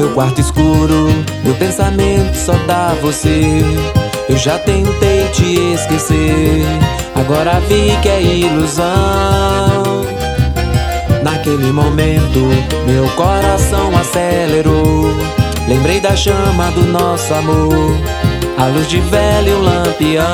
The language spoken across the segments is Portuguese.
meu quarto escuro, meu pensamento só dá você. Eu já tentei te esquecer, agora vi que é ilusão. Naquele momento, meu coração acelerou. Lembrei da chama do nosso amor, a luz de vela e o lampião.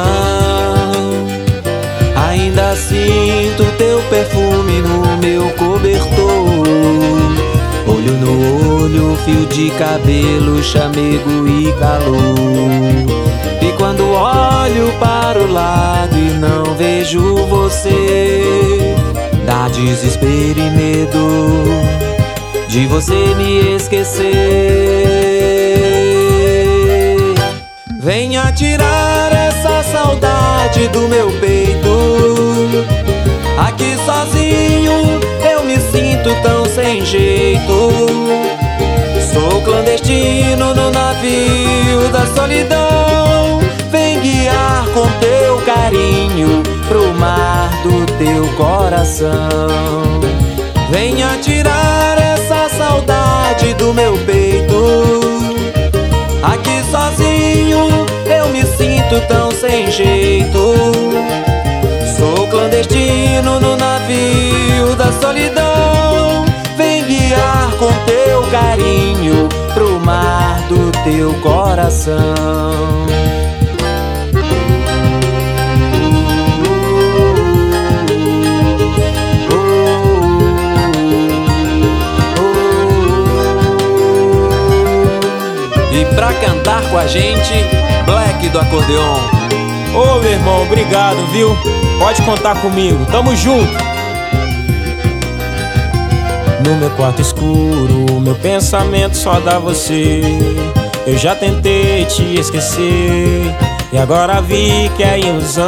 Ainda sinto teu perfume no meu cobertor. Olho no olho, fio de cabelo, chamego e calor. E quando olho para o lado e não vejo você, dá desespero e medo de você me esquecer. Venha tirar essa saudade do meu peito. Aqui sozinho eu me sinto tão sem jeito. Sou clandestino no navio da solidão. Vem guiar com teu carinho pro mar do teu coração. Venha tirar essa saudade do meu peito. Aqui sozinho eu me sinto tão sem jeito. Sou clandestino no navio da solidão. Vem guiar com teu carinho pro mar do teu coração. E pra cantar com a gente, Black do acordeon. Ô meu irmão, obrigado, viu? Pode contar comigo, tamo junto. No meu quarto escuro, meu pensamento só dá você. Eu já tentei te esquecer e agora vi que é ilusão.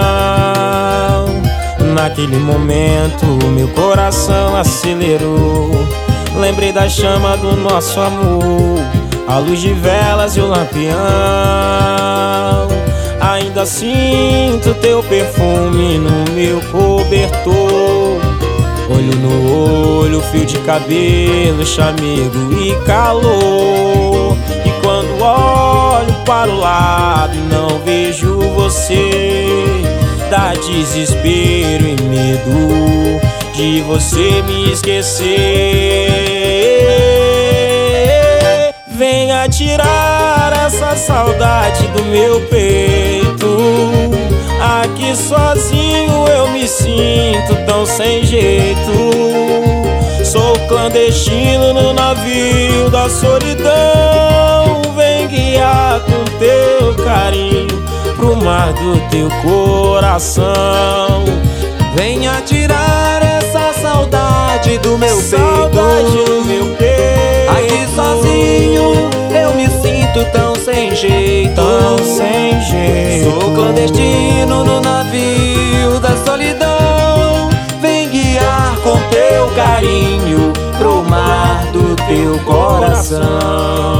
Naquele momento, meu coração acelerou. Lembrei da chama do nosso amor, a luz de velas e o lampião. Ainda sinto teu perfume no meu cobertor. Olho no olho, fio de cabelo, chamego e calor. E quando olho para o lado e não vejo você, dá desespero e medo de você me esquecer. Venha tirar essa saudade do meu peito. Aqui sozinho eu me sinto tão sem jeito. Sou clandestino no navio da solidão. Vem guiar com teu carinho pro mar do teu coração. Venha tirar essa saudade do meu peito. Aqui sozinho eu me sinto tão sem jeito. Sou clandestino no navio da solidão. Vem guiar com teu carinho pro mar do teu coração.